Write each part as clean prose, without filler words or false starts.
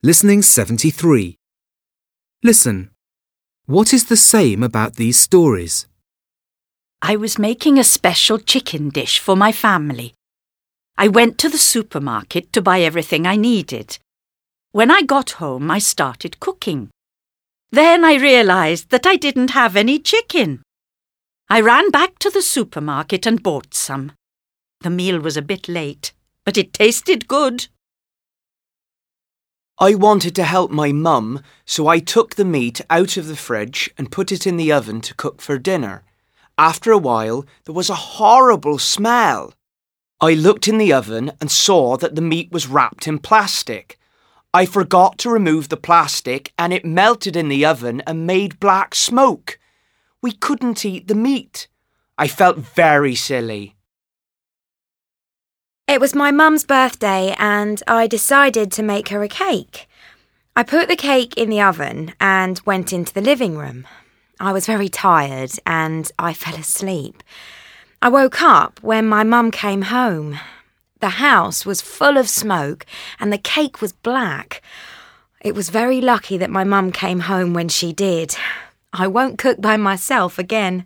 Listening 73. Listen. What is the same about these stories? I was making a special chicken dish for my family. I went to the supermarket to buy everything I needed. When I got home, I started cooking. Then I realized that I didn't have any chicken. I ran back to the supermarket and bought some. The meal was a bit late, but it tasted good. I wanted to help my mum, so I took the meat out of the fridge and put it in the oven to cook for dinner. After a while, there was a horrible smell. I looked in the oven and saw that the meat was wrapped in plastic. I forgot to remove the plastic and it melted in the oven and made black smoke. We couldn't eat the meat. I felt very silly. It was my mum's birthday and I decided to make her a cake. I put the cake in the oven and went into the living room. I was very tired and I fell asleep. I woke up when my mum came home. The house was full of smoke and the cake was black. It was very lucky that my mum came home when she did. I won't cook by myself again.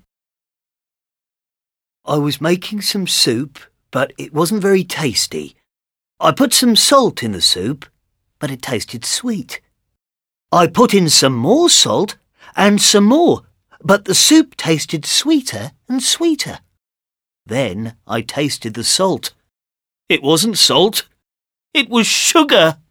I was making some soup, but it wasn't very tasty. I put some salt in the soup, but it tasted sweet. I put in some more salt and some more, but the soup tasted sweeter and sweeter. Then I tasted the salt. It wasn't salt. It was sugar.